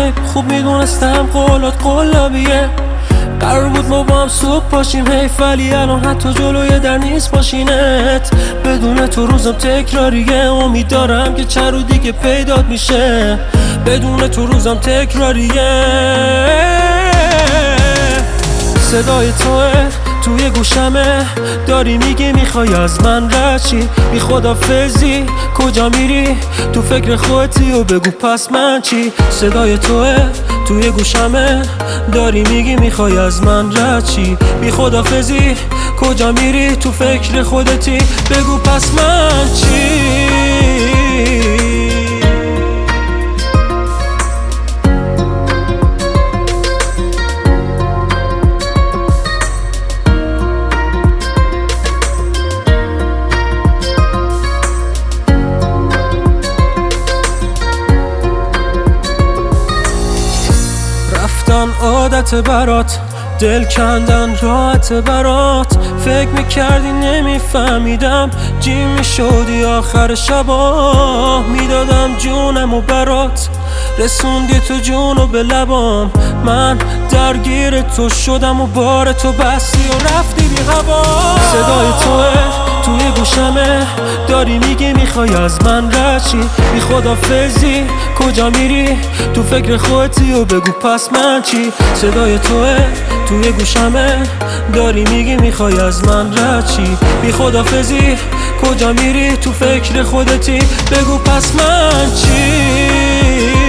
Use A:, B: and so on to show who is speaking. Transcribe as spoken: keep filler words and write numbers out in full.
A: بیب، خوب میدونستم قولات قلابیه. قرار بود ما با هم صبح پاشیم حیف، ولی الان حتی جلوی در نیست ماشینت. بدون تو روزم تکراریه، امید دارم که چند رو دیگه پیدات میشه. بدون تو روزم تکراریه. صدای توه توی گوشمه، داری میگی میخوای از من رد چی؟ بی خدافظی کجا میری؟ تو فکر خودتی و بگو پس من چی؟ صدای توه توی گوشمه، داری میگی میخوای از من رد چی؟ بی خدافظی کجا میری؟ تو فکر خودتی بگو پس من چی؟ رفتن عادت برات، دل کندن راحت برات. فکر میکردی نمیفهمیدم، جیم میشدی آخر شبا. میدادم جونم و برات، رسوندی تو جونو به لبام. من درگیر تو شدم و بار تو بستی و رفتی بی هوا. صدای توه توی گوشمه، داری میگی میخوای از من رد چی؟ بی خدافظی کجا میری؟ تو فکر خودتی و بگو پس من چی؟ صدای توه توی گوشمه، داری میگی میخوای از من رد چی؟ بی خدافظی کجا میری؟ تو فکر خودتی بگو پس من چی؟